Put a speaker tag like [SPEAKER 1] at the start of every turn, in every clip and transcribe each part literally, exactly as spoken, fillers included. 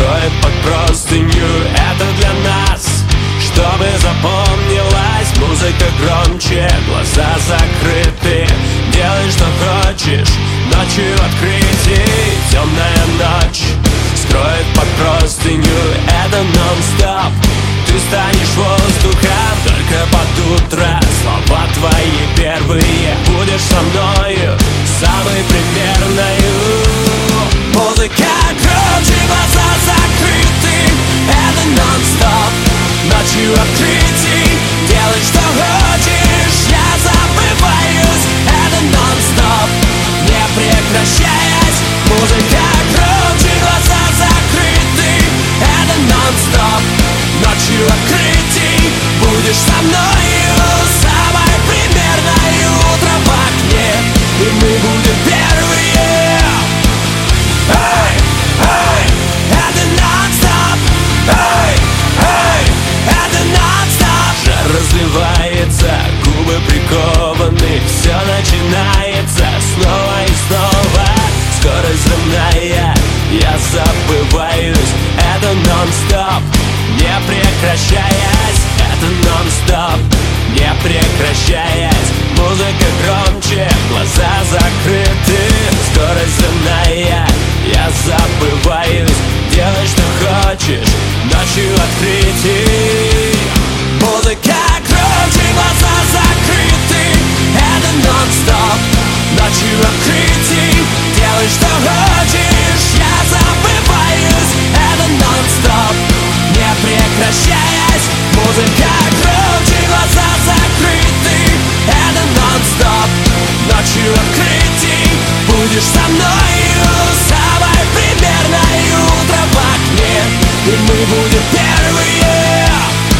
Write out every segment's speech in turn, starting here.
[SPEAKER 1] скроет под простыню. Это для нас, чтобы запомнилась музыка громче, глаза закрыты. Делай, что хочешь, ночью открытий. Темная ночь скроет под простыню. Это нон-стоп. Ты станешь воздухом только под утро. Слова твои первые. Будешь со мною самой примерною. Музыка громче, глаза закрыты. Это нон-стоп. Ночью открытий. Делай, что хочешь, я забываюсь. Это нон-стоп, не прекращаясь. Музыка громче, глаза закрыты. Это нон-стоп. Ночью открытий. Будешь со мною самой примерной. Утро в окне, и мы будем первые. Эй, эй, это нон-стоп. Эй, эй, это нон-стоп. Жар разливается, губы прикованы. Все начинается снова и снова. Скорость взрывная, я забываюсь. Это нон-стоп, не прекращаясь. Это нон-стоп, не прекращаясь. Музыка громче, глаза закрыты. Скорость взрывная, я забываюсь. Делай, что хочешь, ночью открытий. Музыка громче, глаза закрыты. Это нон-стоп, ночью открытий. Делай, что хочешь, я забываюсь. Это нон-стоп, не прекращаясь. Музыка громче, глаза закрыты. Это нон-стоп, ночью открытий. Будешь со мною самой примерной. Утро в окне, и мы будем первые.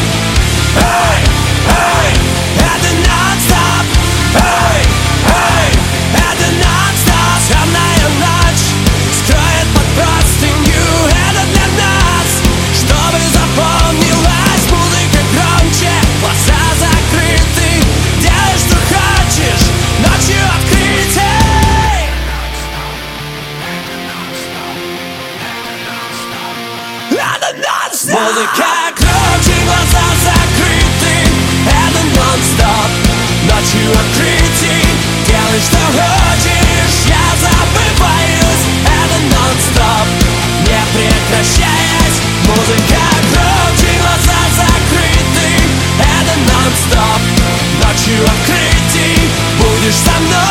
[SPEAKER 1] Эй, эй, это нон-стоп. Эй, эй, это нон-стоп. Темная ночь скроет под простыню. Это для нас, чтобы запомнилась. Музыка громче, глаза закрыты. Делай, что хочешь, ночью открытий. Это нон-стоп. Музыка громче, глаза закрыты. Это нон-стоп, ночью открытий. Делай, что хочешь, я забываюсь. Это нон-стоп, не прекращаясь. Музыка громче, глаза закрыты. Это нон-стоп, ночью открытий. Будешь со мной